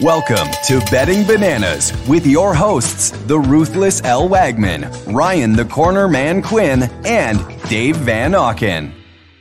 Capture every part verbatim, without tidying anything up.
Welcome to Betting Bananas with your hosts, the Ruthless L. Wagman, Ryan the Corner Man Quinn, and Dave Van Auken.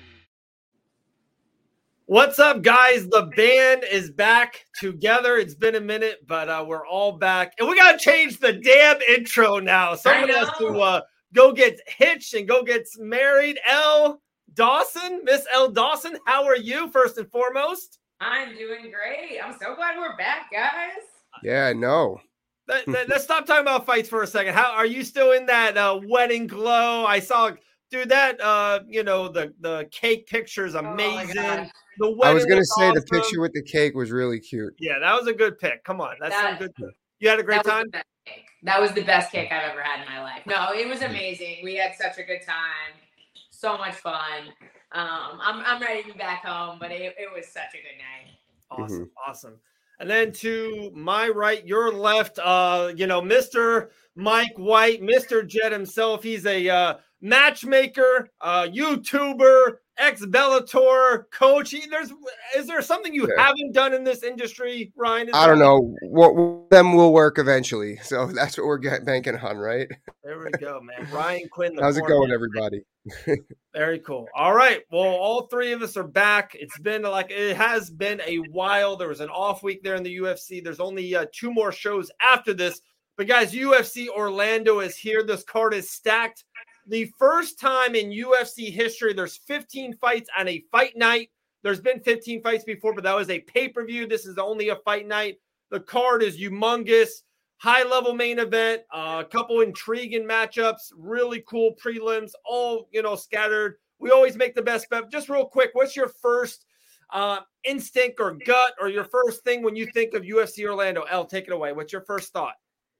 What's up, guys? The band is back together. It's been a minute, but uh, we're all back. And we got to change the damn intro now. Somebody has to uh, go get hitched and go get married. L. Dawson, Miss L. Dawson, how are you, first and foremost? I'm doing great. I'm so glad we're back, guys. Yeah, I know. Let, let, let's stop talking about fights for a second. How are you still in that uh, wedding glow? I saw, dude, that uh, you know, the the cake picture is amazing. Oh the I was gonna say awesome. the picture with the cake was really cute. Yeah, that was a good pick. Come on, that's that, some good. You had a great that time. Was the best cake. That was the best cake I've ever had in my life. No, it was amazing. We had such a good time. So much fun. Um, I'm I'm ready to be back home, but it, it was such a good night. Awesome, mm-hmm. awesome. And then to my right, your left, uh, you know, Mister Mike White, Mister Jet himself. He's a uh, matchmaker, uh, YouTuber, ex-Bellator coach. He, there's, is there something you yeah. haven't done in this industry, Ryan? Is I don't know. What them will work eventually. So that's what we're getting, banking on, right? There we go, man. Ryan Quinn. How's it going, everybody? Very cool. All right. Well, all three of us are back. It's been like it has been a while. There was an off week there in the U F C. There's only uh, two more shows after this. But guys, U F C Orlando is here. This card is stacked. The first time in U F C history, there's fifteen fights on a fight night. There's been fifteen fights before, but that was a pay-per-view. This is only a fight night. The card is humongous. High-level main event, uh, a couple intriguing matchups, really cool prelims, all, you know, scattered. We always make the best bet. Just real quick, what's your first uh, instinct or gut or your first thing when you think of U F C Orlando? Elle, take it away. What's your first thought?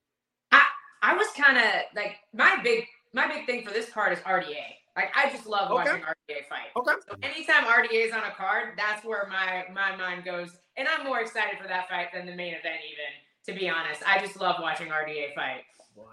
I, I was kind of like my big my big thing for this card is R D A. Like, I just love okay. watching R D A fight. Okay. So anytime R D A is on a card, that's where my, my mind goes. And I'm more excited for that fight than the main event even. To be honest, I just love watching R D A fight.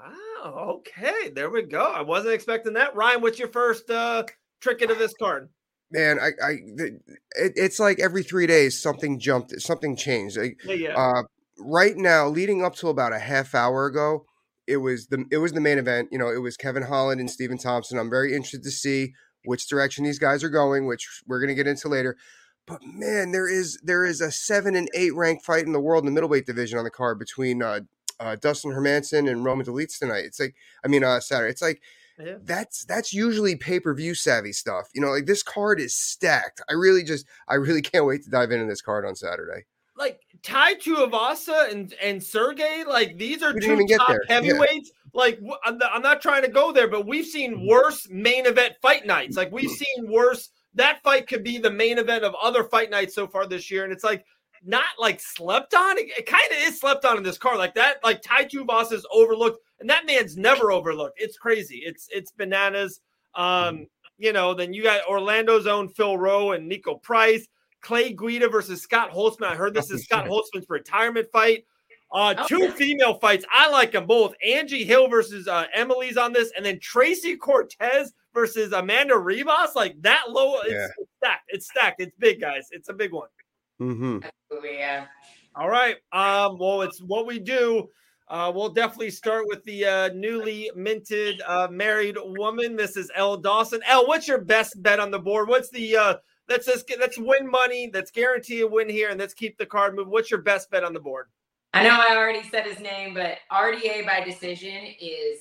Wow. Okay. There we go. I wasn't expecting that. Ryan, what's your first uh, trinket of this card? Man, I, I, it, it's like every three days something jumped, something changed. Like, yeah, yeah. Uh, right now, leading up to about a half hour ago, it was the it was the main event. You know, it was Kevin Holland and Stephen Thompson. I'm very interested to see which direction these guys are going, which we're going to get into later. But man, there is there is a seven and eight ranked fight in the world in the middleweight division on the card between uh, uh, Dustin Hermanson and Roman Dolidze tonight. It's like, I mean, uh, Saturday. It's like yeah. that's that's usually pay per view savvy stuff. You know, like this card is stacked. I really just I really can't wait to dive into this card on Saturday. Like Tai Tuivasa and and Sergey, like these are we two top there. heavyweights. Yeah. Like I'm not, I'm not trying to go there, but we've seen worse main event fight nights. Like we've seen worse. That fight could be the main event of other fight nights so far this year. And it's like not like slept on. It, it kind of is slept on in this card. Like that, like Tai Tuivasa is overlooked. And that man's never overlooked. It's crazy. It's it's bananas. Um, you know, then you got Orlando's own Phil Rowe and Nico Price. Clay Guida versus Scott Holtzman. I heard this is Scott Holtzman's retirement fight. Uh, two okay. female fights. I like them both. Angie Hill versus uh, Emily's on this. And then Tracy Cortez versus Amanda Ribas, like that low, it's, yeah. it's stacked. It's stacked. It's big, guys. It's a big one. Mm-hmm. Absolutely, yeah. All right. Um, well, it's what we do. Uh, we'll definitely start with the uh, newly minted uh, married woman, Missus L. Dawson. Elle, what's your best bet on the board? What's the uh, let's just get, let's win money. Let's guarantee a win here, and let's keep the card moving. What's your best bet on the board? I know I already said his name, but R D A by decision is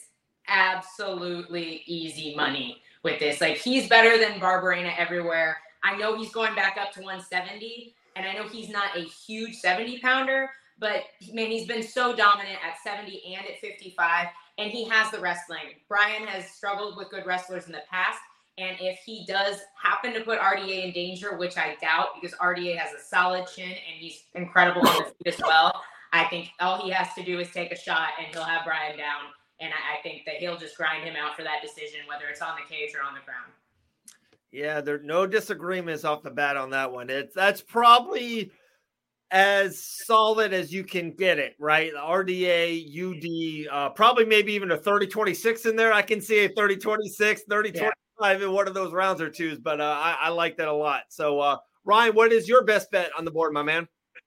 absolutely easy money. With this, like he's better than Barberena everywhere. I know he's going back up to one seventy, and I know he's not a huge seventy pounder, but man, he's been so dominant at seventy and at fifty-five, and he has the wrestling. Brian has struggled with good wrestlers in the past, and if he does happen to put R D A in danger, which I doubt because R D A has a solid chin and he's incredible on the feet as well, I think all he has to do is take a shot and he'll have Brian down. And I think that he'll just grind him out for that decision, whether it's on the cage or on the ground. Yeah, there are no disagreements off the bat on that one. It's that's probably as solid as you can get it, right? R D A, U D, uh, probably maybe even a thirty twenty-six in there. I can see a thirty twenty-six, thirty twenty-five in one of those rounds or twos, but uh, I, I like that a lot. So, uh, Ryan, what is your best bet on the board, my man?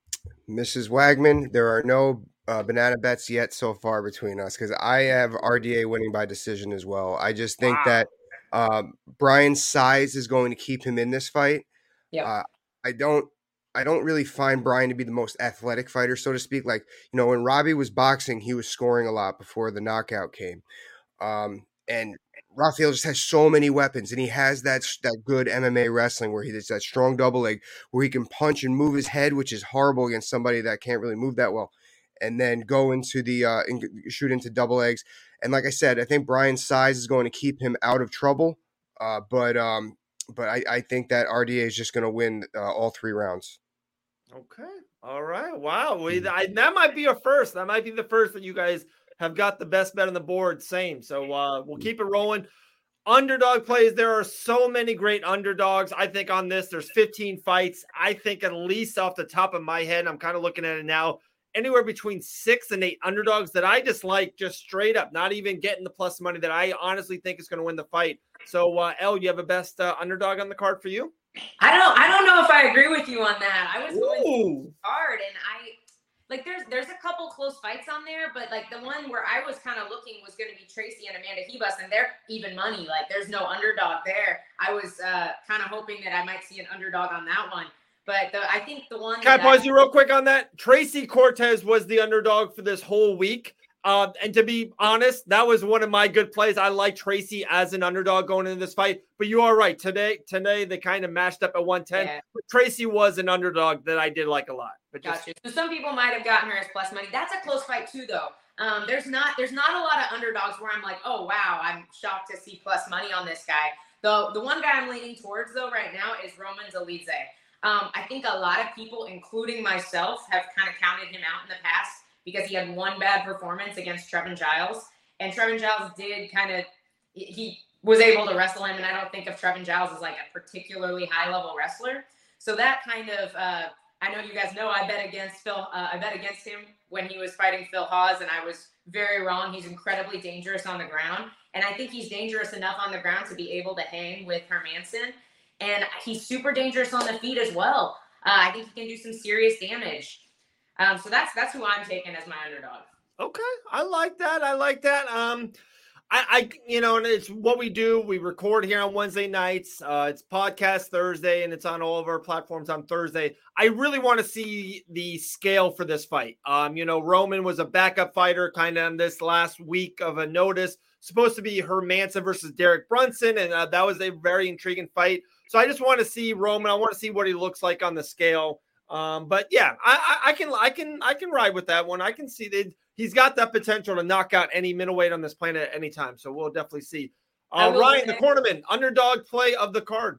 Missus Wagman, there are no uh, banana bets yet so far between us because I have R D A winning by decision as well. I just think Wow. that um, Brian's size is going to keep him in this fight. Yep. Uh, I don't. I don't really find Brian to be the most athletic fighter, so to speak. Like, you know, when Robbie was boxing, he was scoring a lot before the knockout came. Um, and Rafael just has so many weapons, and he has that that good M M A wrestling where he does that strong double leg where he can punch and move his head, which is horrible against somebody that can't really move that well, and then go into the uh, and shoot into double legs. And like I said, I think Brian's size is going to keep him out of trouble. Uh, but um, but I, I think that R D A is just going to win uh, all three rounds. Okay. All right. Wow. We, I, that might be a first. That might be the first that you guys have got the best bet on the board. Same. So uh, we'll keep it rolling. Underdog plays. There are so many great underdogs. I think on this, there's fifteen fights. I think at least off the top of my head, I'm kind of looking at it now, anywhere between six and eight underdogs that I just like, just straight up, not even getting the plus money that I honestly think is going to win the fight. So, uh, Elle, you have a best uh, underdog on the card for you? I don't I don't know if I agree with you on that. I was going Ooh. hard, and I like there's there's a couple close fights on there, but like the one where I was kind of looking was going to be Tracy and Amanda Hebus, and they're even money. Like there's no underdog there. I was uh, kind of hoping that I might see an underdog on that one, but the, I think the one. Can I pause I, you real quick on that? Tracy Cortez was the underdog for this whole week. Uh, and to be honest, that was one of my good plays. I like Tracy as an underdog going into this fight, but you are right. Today, today they kind of matched up at one ten. Yeah. But Tracy was an underdog that I did like a lot. But just, Gotcha. So some people might have gotten her as plus money. That's a close fight too, though. Um, there's not there's not a lot of underdogs where I'm like, oh wow, I'm shocked to see plus money on this guy. The the one guy I'm leaning towards though right now is Roman Dolidze. Um, I think a lot of people, including myself, have kind of counted him out in the past because he had one bad performance against Trevin Giles. And Trevin Giles did kind of, he was able to wrestle him. And I don't think of Trevin Giles as like a particularly high level wrestler. So that kind of, uh, I know you guys know I bet against Phil, uh, I bet against him when he was fighting Phil Hawes, and I was very wrong. He's incredibly dangerous on the ground. And I think he's dangerous enough on the ground to be able to hang with Hermansson. And he's super dangerous on the feet as well. Uh, I think he can do some serious damage. Um, so that's that's who I'm taking as my underdog. okay, I like that. I like that. Um, I, I, you know, and it's what we do. We record here on Wednesday nights. Uh, it's podcast Thursday, and it's on all of our platforms on Thursday. I really want to see the scale for this fight. Um, you know, Roman was a backup fighter, kind of in this last week of a notice. Supposed to be Hermansson versus Derek Brunson, and uh, that was a very intriguing fight. So I just want to see Roman. I want to see what he looks like on the scale. Um, but yeah, I, I, I can, I can, I can ride with that one. I can see that he's got that potential to knock out any middleweight on this planet at any time. So we'll definitely see. Uh, Ryan, the cornerman, underdog play of the card.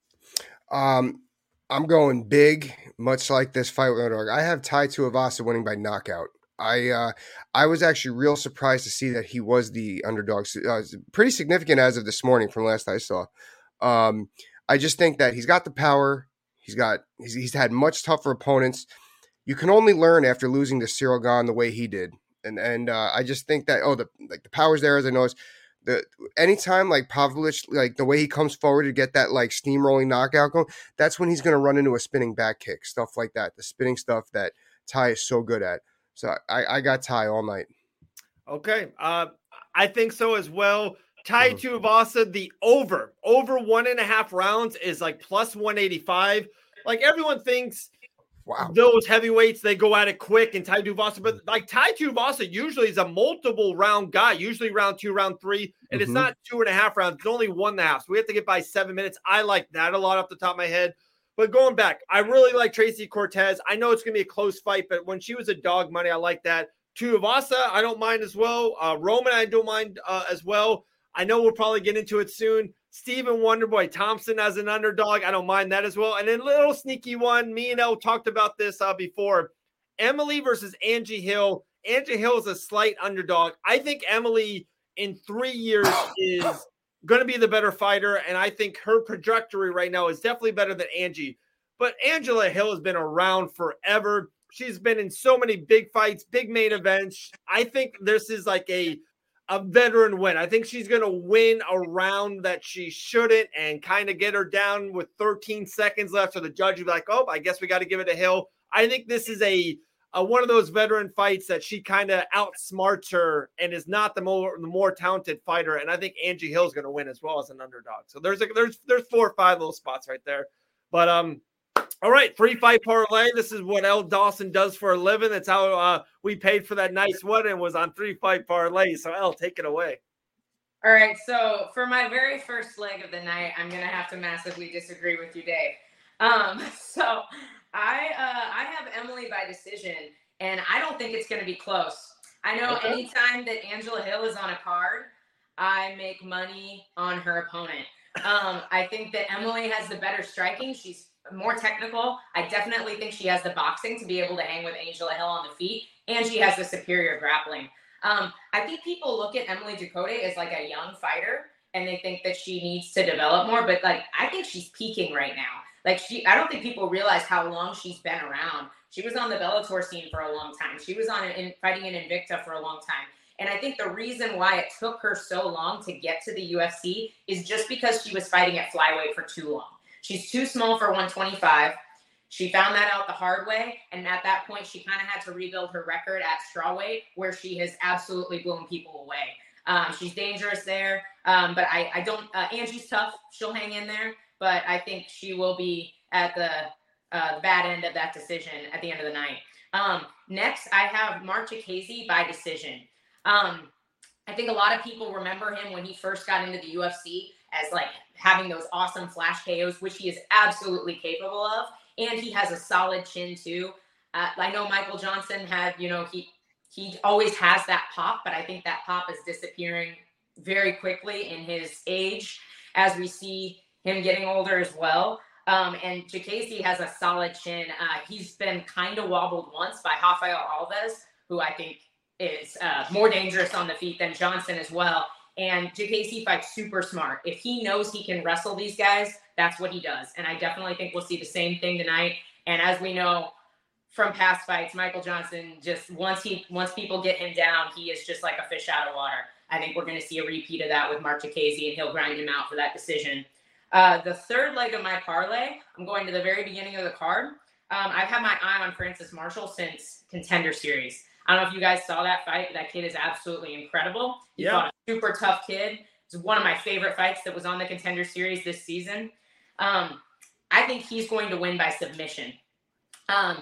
Um, I'm going big, much like this fight with underdog. I have Tai Tuivasa winning by knockout. I uh, I was actually real surprised to see that he was the underdog. Uh, pretty significant as of this morning from last I saw. Um, I just think that he's got the power. He's got he's, he's had much tougher opponents. You can only learn after losing to Cyril Gane the way he did, and and uh, I just think that oh the like the power's there, as I noticed. The anytime like Pavlich, like the way he comes forward to get that like steamrolling knockout going, that's when he's going to run into a spinning back kick, stuff like that. The spinning stuff that Tai is so good at. So I, I got Tai all night. Okay, uh, I think so as well. Tai Tuivasa, the over, over one and a half rounds is like plus one eighty-five. Like everyone thinks wow. those heavyweights, they go at it quick and Tai Tuivasa, but like Tai Tuivasa usually is a multiple round guy, usually round two, round three, and mm-hmm. it's not two and a half rounds. It's only one and a half. So we have to get by seven minutes. I like that a lot off the top of my head. But going back, I really like Tracy Cortez. I know it's going to be a close fight, but when she was a dog money, I like that. Tuivasa, I don't mind as well. Uh, Roman, I don't mind uh, as well. I know we'll probably get into it soon. Stephen Wonderboy Thompson as an underdog. I don't mind that as well. And then little sneaky one. Me and Elle talked about this uh, before. Emily versus Angie Hill. Angie Hill is a slight underdog. I think Emily in three years is going to be the better fighter. And I think her trajectory right now is definitely better than Angie. But Angela Hill has been around forever. She's been in so many big fights, big main events. I think this is like a a veteran win. I think she's going to win a round that she shouldn't and kind of get her down with thirteen seconds left. So the judge will be like, oh, I guess we got to give it to Hill. I think this is a, a one of those veteran fights that she kind of outsmarts her and is not the more the more talented fighter. And I think Angie Hill's going to win as well as an underdog. So there's a, there's there's four or five little spots right there. But um, all right, three fight parlay. This is what Elle Dawson does for a living. That's how uh, we paid for that nice one and was on three fight parlay. So Elle, take it away. All right, so for my very first leg of the night, I'm going to have to massively disagree with you, Dave. Um, so I uh, I have Emily by decision, and I don't think it's going to be close. I know okay. anytime that Angela Hill is on a card, I make money on her opponent. Um, I think that Emily has the better striking. She's more technical. I definitely think she has the boxing to be able to hang with Angela Hill on the feet, and she has the superior grappling. Um, I think people look at Emily Ducote as like a young fighter, and they think that she needs to develop more. But like, I think she's peaking right now. Like she, I don't think people realize how long she's been around. She was on the Bellator scene for a long time. She was on an, in, fighting in Invicta for a long time. And I think the reason why it took her so long to get to the U F C is just because she was fighting at flyweight for too long. She's too small for one twenty-five. She found that out the hard way. And at that point, she kind of had to rebuild her record at strawweight, where she has absolutely blown people away. Um, she's dangerous there. Um, but I, I don't, uh, Angie's tough. She'll hang in there. But I think she will be at the uh, bad end of that decision at the end of the night. Um, next, I have Mark Chikadze by decision. Um, I think a lot of people remember him when he first got into the U F C as like having those awesome flash K Os, which he is absolutely capable of. And he has a solid chin too. Uh, I know Michael Johnson had, you know, he he always has that pop, but I think that pop is disappearing very quickly in his age as we see him getting older as well. Um, and Chikadze has a solid chin. Uh, he's been kind of wobbled once by Rafael Alves, who I think is uh, more dangerous on the feet than Johnson as well. And Chikadze fights super smart. If he knows he can wrestle these guys, that's what he does. And I definitely think we'll see the same thing tonight. And as we know from past fights, Michael Johnson, just once he once people get him down, he is just like a fish out of water. I think we're going to see a repeat of that with Mark Chikadze, and he'll grind him out for that decision. Uh, the third leg of my parlay, I'm going to the very beginning of the card. Um, I've had my eye on Francis Marshall since Contender Series. I don't know if you guys saw that fight. That kid is absolutely incredible. He yeah. fought a super tough kid. It's one of my favorite fights that was on the Contender Series this season. Um, I think he's going to win by submission. Um,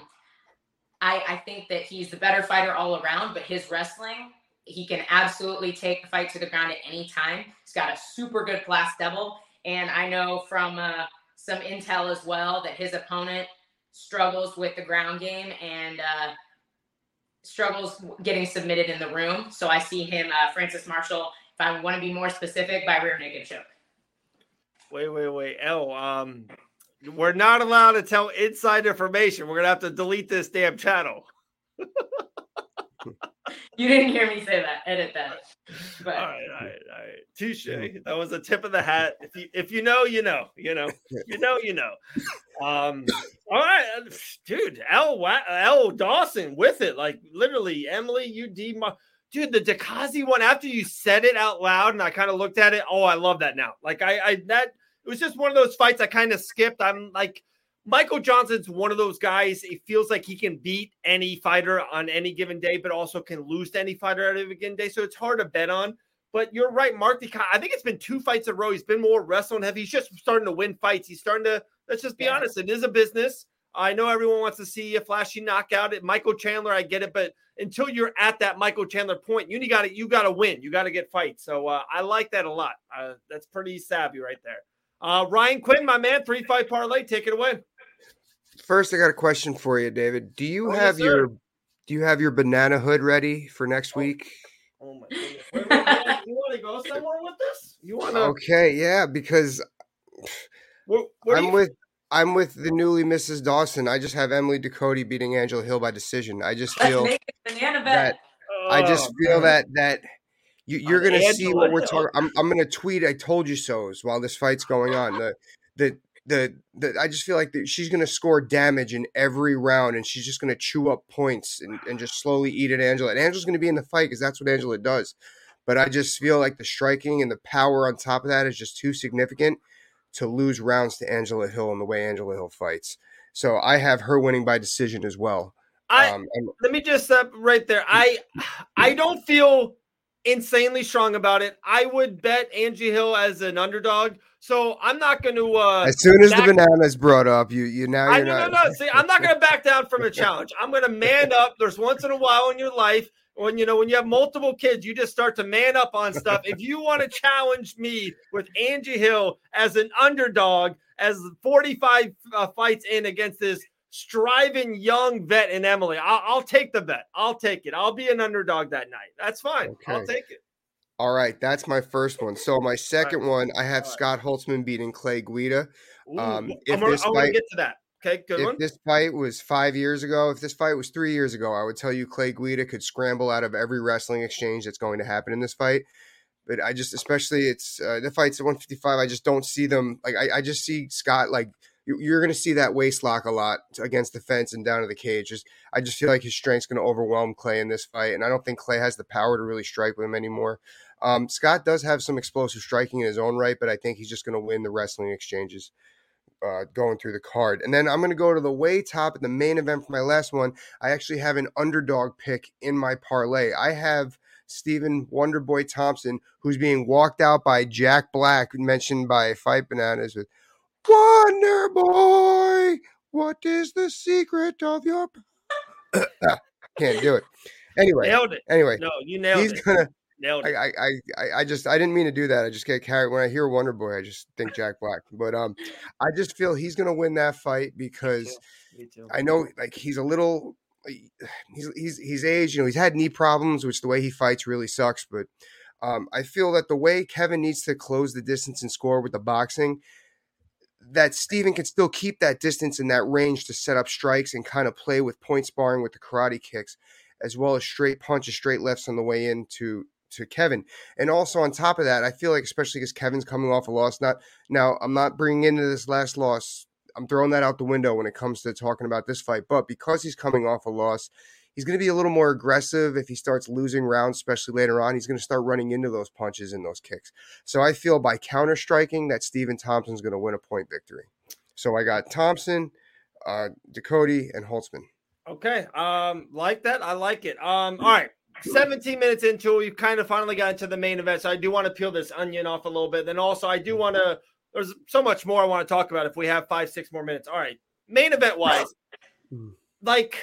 I, I think that he's the better fighter all around, but his wrestling, he can absolutely take the fight to the ground at any time. He's got a super good glass double. And I know from uh, some intel as well that his opponent struggles with the ground game and uh, struggles getting submitted in the room. So I see him, uh, Francis Marshall, if I want to be more specific, by rear naked choke. Wait, wait, wait. Oh, um, we're not allowed to tell inside information. We're going to have to delete this damn channel. You didn't hear me say that. Edit that. But. All right, all right, all right. Touche. That was a tip of the hat. If you if you know, you know. You know. You know, you know. Um. All right, dude. Elle, Elle Dawson with it. Like, literally, Emily, you D. Dude, the Chikadze one, after you said it out loud and I kind of looked at it, oh, I love that now. Like, I, I that, it was just one of those fights I kind of skipped. I'm like, Michael Johnson's one of those guys. It feels like he can beat any fighter on any given day, but also can lose to any fighter on any given day. So it's hard to bet on. But you're right, Mark. I think it's been two fights in a row. He's been more wrestling heavy. He's just starting to win fights. He's starting to, let's just be yeah. honest, it is a business. I know everyone wants to see a flashy knockout at Michael Chandler. I get it. But until you're at that Michael Chandler point, you got to you got to win. You got to get fights. So uh, I like that a lot. Uh, that's pretty savvy right there. Uh, Ryan Quinn, my man, three fight parlay. Take it away. First, I got a question for you, David. Do you oh, have yes, your do you have your banana hood ready for next oh. week? Oh my goodness! Wait, wait, wait. You want to go somewhere with this? You want to? Okay, yeah, because what, what I'm you... with I'm with the newly Missus Dawson. I just have Emily Ducote beating Angela Hill by decision. I just feel Let's make a banana bet. that oh, I just feel man. that that you, you're going to see what we're talking. I'm I'm going to tweet. I told you so's while this fight's going on. The the the, the I just feel like the, she's going to score damage in every round, and she's just going to chew up points and, and just slowly eat at Angela. And Angela's going to be in the fight because that's what Angela does. But I just feel like the striking and the power on top of that is just too significant to lose rounds to Angela Hill and the way Angela Hill fights. So I have her winning by decision as well. I um, and, let me just uh, right there. I I don't feel insanely strong about it. I would bet Angie Hill as an underdog. So I'm not going to. Uh, as soon as back- the banana is brought up, you you now you're I, no, not. no, no. See, I'm not going to back down from a challenge. I'm going to man up. There's once in a while in your life when you know when you have multiple kids, you just start to man up on stuff. If you want to challenge me with Angie Hill as an underdog, as forty-five uh, fights in against this striving young vet in Emily, I'll, I'll take the bet. I'll take it. I'll be an underdog that night. That's fine. Okay. I'll take it. All right, that's my first one. So my second right. one, I have All Scott right. Holtzman beating Clay Guida. Ooh, Um, if I'm gonna, I'm gonna get to that. Okay, good if one. this fight was five years ago, if this fight was three years ago, I would tell you Clay Guida could scramble out of every wrestling exchange that's going to happen in this fight. But I just, especially it's uh, the fight's at one fifty-five. I just don't see them. Like I, I just see Scott like. You're going to see that waist lock a lot against the fence and down to the cage. Just, I just feel like his strength's going to overwhelm Clay in this fight, and I don't think Clay has the power to really strike with him anymore. Um, Scott does have some explosive striking in his own right, but I think he's just going to win the wrestling exchanges uh, going through the card. And then I'm going to go to the way top at the main event for my last one. I actually have an underdog pick in my parlay. I have Stephen Wonderboy Thompson, who's being walked out by Jack Black, mentioned by Fight Bananas with Wonder Boy, what is the secret of your? Can't do it. Anyway, nailed it. Anyway, no, you nailed he's it. gonna. Nailed it. I, I, I, I just, I didn't mean to do that. I just get carried when I hear Wonder Boy. I just think Jack Black, but um, I just feel he's gonna win that fight because Me too. Me too. I know, like, he's a little, he's he's he's aged. You know, he's had knee problems, which the way he fights really sucks. But um, I feel that the way Kevin needs to close the distance and score with the boxing, that Steven can still keep that distance and that range to set up strikes and kind of play with point sparring with the karate kicks, as well as straight punches, straight lefts on the way into to Kevin. And also on top of that, I feel like, especially because Kevin's coming off a loss, not now I'm not bringing into this last loss. I'm throwing that out the window when it comes to talking about this fight, but because he's coming off a loss, he's going to be a little more aggressive. If he starts losing rounds, especially later on, he's going to start running into those punches and those kicks. So I feel by counter striking that Stephen Thompson's going to win a point victory. So I got Thompson, uh, Ducote, and Holtzman. Okay. Um, like that. I like it. Um, all right. seventeen minutes into it, you kind of finally got into the main event. So I do want to peel this onion off a little bit. Then also I do want to, there's so much more I want to talk about if we have five, six more minutes. All right. Main event wise, like,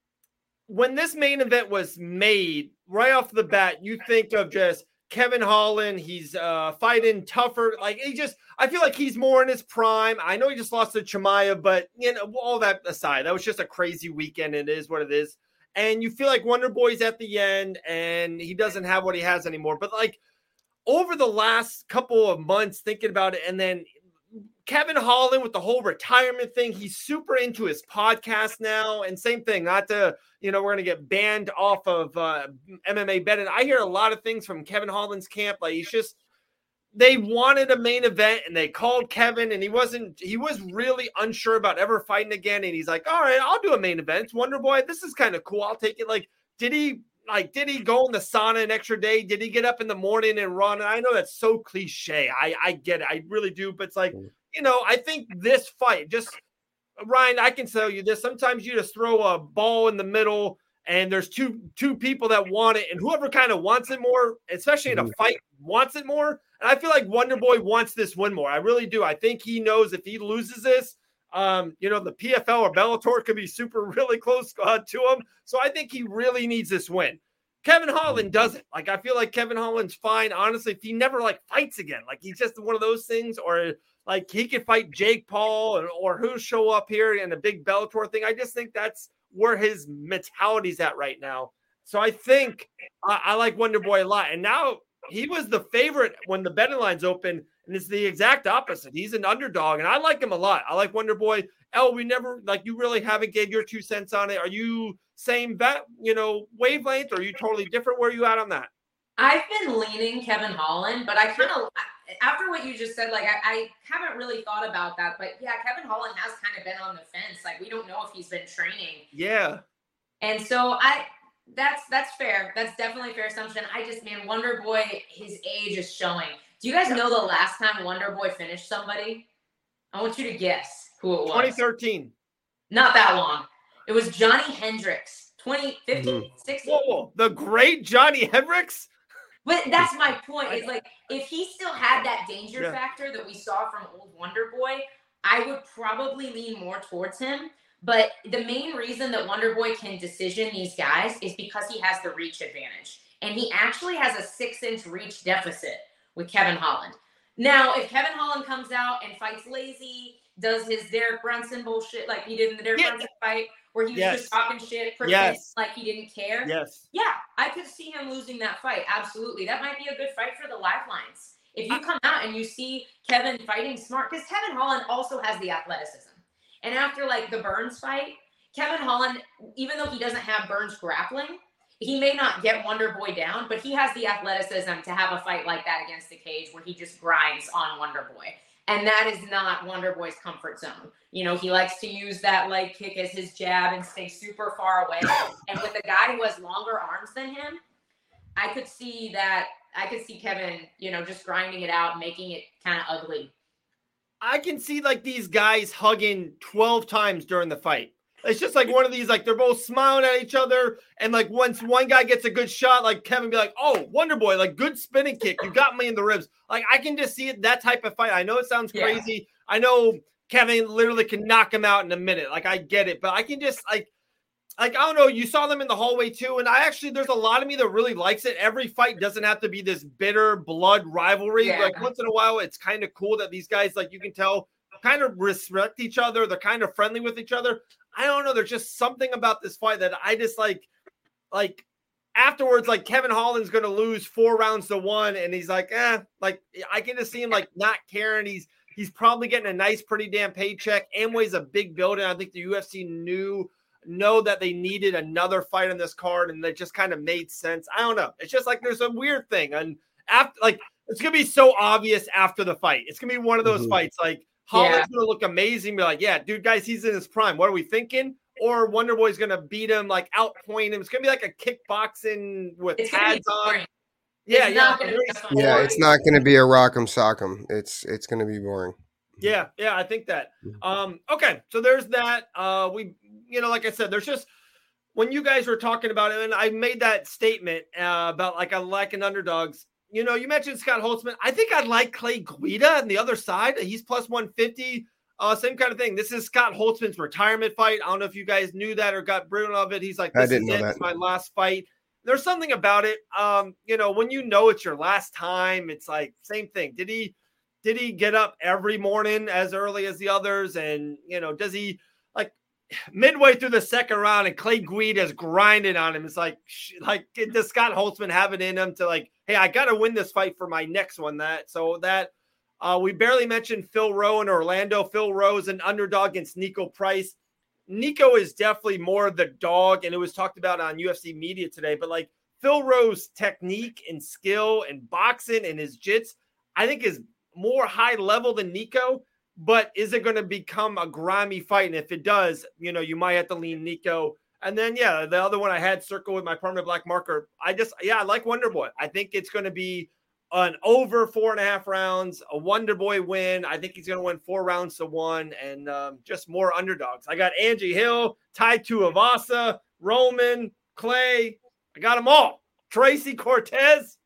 when this main event was made, right off the bat, you think of just Kevin Holland. He's uh, fighting tougher. Like, he just, I feel like he's more in his prime. I know he just lost to Chimaev, but, you know, all that aside, that was just a crazy weekend. It is what it is. And you feel like Wonder Boy's at the end and he doesn't have what he has anymore. But, like, over the last couple of months thinking about it, and then Kevin Holland with the whole retirement thing, he's super into his podcast now. And same thing, not to, you know, we're going to get banned off of uh, M M A betting. I hear a lot of things from Kevin Holland's camp. Like, he's just, they wanted a main event and they called Kevin and he wasn't, he was really unsure about ever fighting again. And he's like, all right, I'll do a main event. Wonder Boy, this is kind of cool. I'll take it. Like, did he, like, did he go in the sauna an extra day? Did he get up in the morning and run? And I know that's so cliche. I, I get it. I really do. But it's like, you know, I think this fight, just Ryan, I can tell you this. Sometimes you just throw a ball in the middle and there's two two people that want it, and whoever kind of wants it more, especially in a fight, wants it more. And I feel like Wonder Boy wants this win more. I really do. I think he knows if he loses this, um, you know, the P F L or Bellator could be super really close uh, to him. So I think he really needs this win. Kevin Holland doesn't. Like, I feel like Kevin Holland's fine, honestly, if he never, like, fights again. Like, he's just one of those things, or, like, he could fight Jake Paul or, or who show up here in a big Bellator thing. I just think that's where his mentality's at right now. So I think I, I like Wonder Boy a lot. And now he was the favorite when the betting line's open, and it's the exact opposite. He's an underdog, and I like him a lot. I like Wonder Boy. El, we never, like, you really haven't gave your two cents on it. Are you same bet, you know, wavelength, or are you totally different? Where are you at on that? I've been leaning Kevin Holland, but I kind of, after what you just said, like, I, I haven't really thought about that. But yeah, Kevin Holland has kind of been on the fence. Like, we don't know if he's been training. Yeah. And so I, that's, that's fair. That's definitely a fair assumption. I just, man, Wonder Boy, his age is showing. Do you guys know the last time Wonder Boy finished somebody? I want you to guess who it was. twenty thirteen. Not that long. It was Johnny Hendricks, twenty fifteen, Mhm. sixteen. Whoa, whoa, the great Johnny Hendricks. But that's my point. Is like if he still had that danger Yeah. factor that we saw from old Wonder Boy, I would probably lean more towards him. But the main reason that Wonder Boy can decision these guys is because he has the reach advantage. And he actually has a six-inch reach deficit with Kevin Holland. Now, if Kevin Holland comes out and fights lazy, does his Derek Brunson bullshit like he did in the Derek Yeah. Brunson fight, where he was Yes. just talking shit, pretending Yes. like he didn't care. Yes. Yeah, I could see him losing that fight. Absolutely. That might be a good fight for the lifelines. If you come out and you see Kevin fighting smart, because Kevin Holland also has the athleticism. And after like the Burns fight, Kevin Holland, even though he doesn't have Burns grappling, he may not get Wonder Boy down, but he has the athleticism to have a fight like that against the cage where he just grinds on Wonder Boy. And that is not Wonder Boy's comfort zone. You know, he likes to use that leg kick as his jab and stay super far away. And with a guy who has longer arms than him, I could see that. I could see Kevin, you know, just grinding it out, making it kind of ugly. I can see like these guys hugging twelve times during the fight. It's just like one of these, like they're both smiling at each other. And like once one guy gets a good shot, like Kevin be like, oh, Wonder Boy, like good spinning kick. You got me in the ribs. Like I can just see it, that type of fight. I know it sounds crazy. Yeah. I know Kevin literally can knock him out in a minute. Like I get it, but I can just like, like, I don't know. You saw them in the hallway too. And I actually, there's a lot of me that really likes it. Every fight doesn't have to be this bitter blood rivalry. Yeah. Like once in a while, it's kind of cool that these guys, like you can tell, kind of respect each other. They're kind of friendly with each other. I don't know. There's just something about this fight that I just like, like afterwards, like Kevin Holland's going to lose four rounds to one. And he's like, eh, like I can just see him like not caring. He's, he's probably getting a nice, pretty damn paycheck. Amway's a big building. I think the U F C knew, know that they needed another fight on this card. And that just kind of made sense. I don't know. It's just like, there's a weird thing. And after, like, it's going to be so obvious after the fight. It's going to be one of those mm-hmm. fights. Like, Holland's yeah. going to look amazing. Be like, yeah, dude, guys, he's in his prime. What are we thinking? Or Wonder Boy's going to beat him, like outpoint him. It's going to be like a kickboxing with it's pads on. It's yeah, yeah. Yeah, it's not going to be a rock'em sock'em. It's it's going to be boring. Yeah, yeah, I think that. Um, okay, so there's that. Uh, we, you know, like I said, there's just when you guys were talking about it, and I made that statement uh, about like I like an underdogs. You know, you mentioned Scott Holtzman. I think I'd like Clay Guida on the other side. He's plus one fifty. Uh, same kind of thing. This is Scott Holtzman's retirement fight. I don't know if you guys knew that or got brilliant of it. He's like, this I didn't is know it. that. It's my last fight. There's something about it. Um, you know, when you know it's your last time, it's like same thing. Did he did he get up every morning as early as the others? And, you know, does he like midway through the second round and Clay Guida is grinding on him? It's like, like does Scott Holtzman have it in him to like, hey, I got to win this fight for my next one. That so that uh, we barely mentioned Phil Rowe in Orlando. Phil Rowe is an underdog against Nico Price. Nico is definitely more the dog, and it was talked about on U F C media today. But like Phil Rowe's technique and skill and boxing and his jits, I think is more high level than Nico. But is it going to become a grimy fight? And if it does, you know, you might have to lean Nico. And then, yeah, the other one I had circled with my permanent black marker. I just, yeah, I like Wonder Boy. I think it's going to be an over four and a half rounds, a Wonder Boy win. I think he's going to win four rounds to one, and um, just more underdogs. I got Angie Hill, Tai Tuivasa, Roman, Clay. I got them all. Tracy Cortez.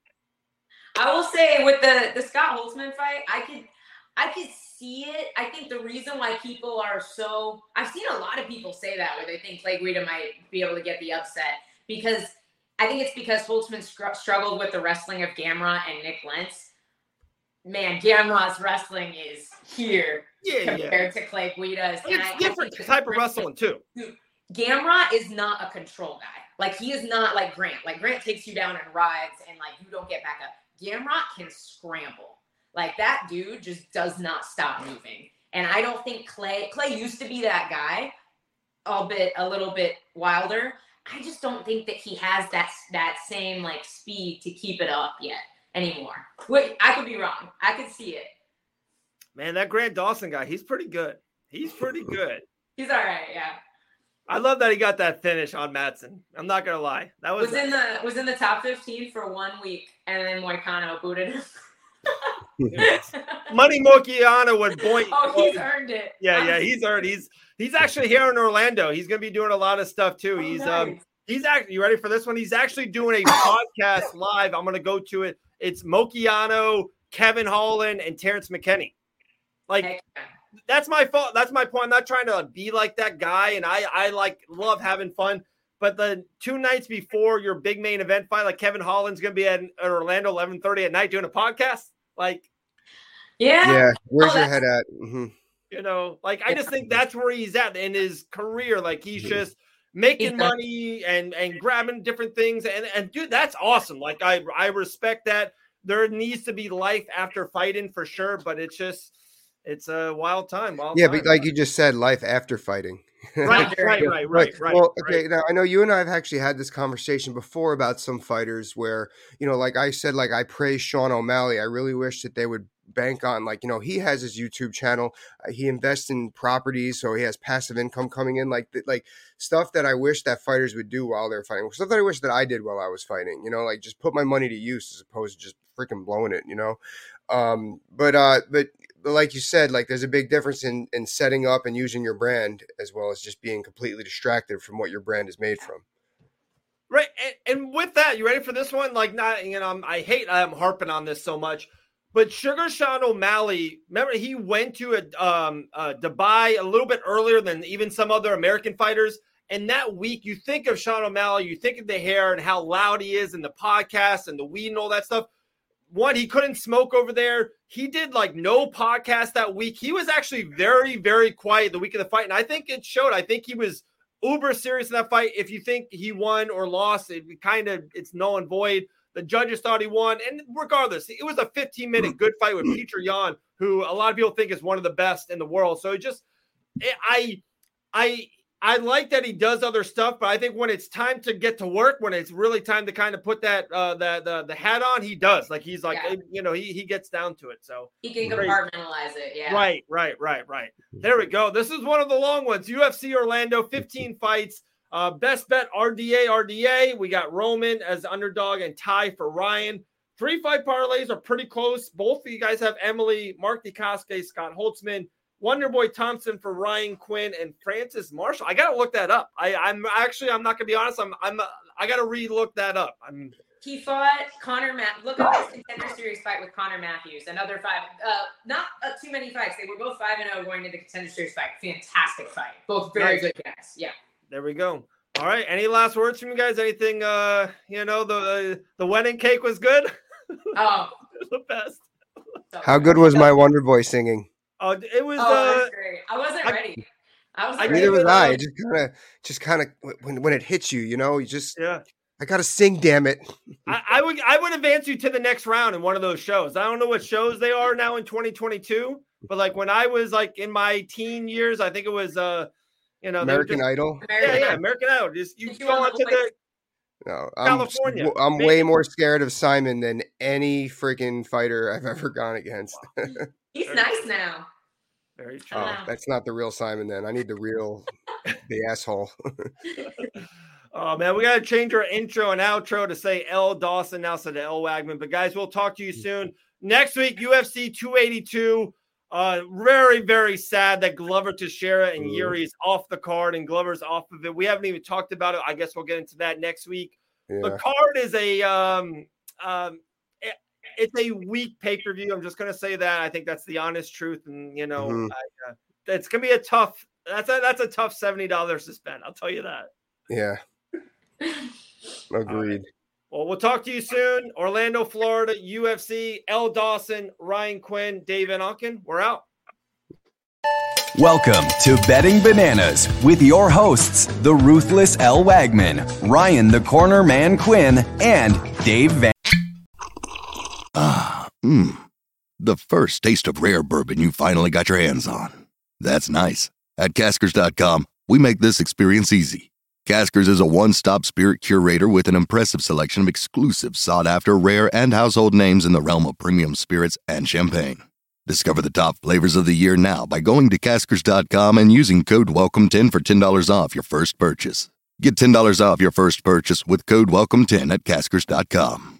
I will say with the, the Scott Holtzman fight, I could, I could see it. I think the reason why people are so – I've seen a lot of people say that where they think Clay Guida might be able to get the upset because – I think it's because Holtzman str- struggled with the wrestling of Gamrot and Nick Lentz. Man, Gamrot's wrestling is here yeah, compared yeah. to Clay Guida's. It's and different I type of wrestling, too. Gamrot is not a control guy. Like, he is not like Grant. Like, Grant takes you down and rides, and, like, you don't get back up. Gamrot can scramble. Like, that dude just does not stop moving. And I don't think Clay – Clay used to be that guy, albeit a little bit wilder. I just don't think that he has that that same like speed to keep it up yet anymore. Wait, I could be wrong. I could see it. Man, that Grant Dawson guy, he's pretty good. He's pretty good. He's all right, yeah. I love that he got that finish on Madsen. I'm not gonna lie. That was, was in the was in the top fifteen for one week, and then Moicano booted him. Money Mokiano would point. Oh, he's earned it. Yeah, yeah, he's earned. He's he's actually here in Orlando. He's going to be doing a lot of stuff too. Oh, he's nice. um he's actually. You ready for this one? He's actually doing a podcast live. I'm going to go to it. It's Mokiano, Kevin Holland, and Terrence McKinney. Like. Heck yeah. That's my fault. That's my point. I'm not trying to be like that guy, and I, I like love having fun. But the two nights before your big main event fight, like Kevin Holland's going to be at, at Orlando eleven thirty at night doing a podcast. Like, Yeah. Yeah. Where's Oh, your that's- head at? Mm-hmm. you know, like I just think that's where he's at in his career. Like he's just making He's- money and and grabbing different things. And and dude, that's awesome. Like I I respect that. There needs to be life after fighting for sure, but it's just. It's a wild time. Wild Yeah, time. but like you just said, life after fighting. right, right, right, right, right. Well, okay. right. Now I know you and I have actually had this conversation before about some fighters where, you know, like I said, like I praise Sean O'Malley. I really wish that they would bank on, like, you know, he has his YouTube channel. Uh, he invests in properties, so he has passive income coming in, like, th- like stuff that I wish that fighters would do while they're fighting. Stuff that I wish that I did while I was fighting. You know, like just put my money to use as opposed to just freaking blowing it. You know, um, but uh, but. But like you said, like there's a big difference in, in setting up and using your brand as well as just being completely distracted from what your brand is made from. Right. And, and with that, you ready for this one? Like not, you know, I'm, I hate I'm harping on this so much, but Sugar Sean O'Malley, remember he went to a, um, uh, Dubai a little bit earlier than even some other American fighters. And that week you think of Sean O'Malley, you think of the hair and how loud he is and the podcast and the weed and all that stuff. One, he couldn't smoke over there. He did like no podcast that week. He was actually very, very quiet the week of the fight. And I think it showed. I think he was uber serious in that fight. If you think he won or lost, it kind of, it's null and void. The judges thought he won. And regardless, it was a fifteen minute good fight with Petr Yan, who a lot of people think is one of the best in the world. So it just, it, I, I, I like that he does other stuff, but I think when it's time to get to work, when it's really time to kind of put that uh, the, the the hat on, he does. Like he's like, Yeah. you know, he he gets down to it. So He can Great. compartmentalize it. Yeah. right, right, right, right. There we go. This is one of the long ones. U F C Orlando, fifteen fights. Uh, best bet R D A, R D A. We got Roman as underdog and Ty for Ryan. Three fight parlays are pretty close. Both of you guys have Emily, Mark DeCasque, Scott Holtzman. Wonderboy Thompson for Ryan Quinn and Francis Marshall. I gotta look that up. I, I'm actually I'm not gonna be honest. I'm I'm I gotta re-look that up. I'm He fought Connor Matt. Look at this Contender Series fight with Connor Matthews. Another five. Uh, not uh, too many fights. They were both five and zero going to the Contender Series fight. Fantastic fight. Both very Nice. good guys. Yeah. there we go. All right. Any last words from you guys? Anything? Uh, you know the the wedding cake was good. Oh, The best. so How good was my Wonder Boy singing? Oh, it was. Oh, uh, that's great. I wasn't I- ready. I was I ready. Neither give was it I. a- It just kind of, just kind of when when it hits you, you know, you just yeah. I gotta sing, damn it. I, I would I would advance you to the next round in one of those shows. I don't know what shows they are now in twenty twenty-two, but like when I was like in my teen years, I think it was uh, you know, they were American just- Idol. Yeah, American yeah, Idol. American Idol. Just you Did you go want onto to the. No, I'm California, I'm maybe. way more scared of Simon than any freaking fighter I've ever gone against. He's nice now. Very true. Oh, Wow. that's not the real Simon then. I need the real, the asshole. Oh man, we gotta change our intro and outro to say L Dawson now instead of L Wagman. But guys, we'll talk to you soon. Next week, U F C two eighty-two. Uh, very, very sad that Glover Teixeira and Mhm. Yuri is off the card and Glover's off of it. We haven't even talked about it. I guess we'll get into that next week. The Yeah. card is a um um it- it's a weak pay-per-view. I'm just gonna say that. I think that's the honest truth. And you know, Mhm. I, uh, it's gonna be a tough that's a that's a tough seventy dollars to spend. I'll tell you that. Yeah. Agreed. Well, we'll talk to you soon. Orlando, Florida, U F C, L Dawson, Ryan Quinn, Dave Van Auken. We're out. Welcome to Betting Bananas with your hosts, the ruthless L Wagman, Ryan the Corner Man Quinn, and Dave Van. Ah, mmm. The first taste of rare bourbon you finally got your hands on. That's nice. At Caskers dot com, we make this experience easy. Caskers is a one-stop spirit curator with an impressive selection of exclusive, sought-after, rare, and household names in the realm of premium spirits and champagne. Discover the top flavors of the year now by going to Caskers dot com and using code welcome ten for ten dollars off your first purchase. Get ten dollars off your first purchase with code welcome ten at Caskers dot com.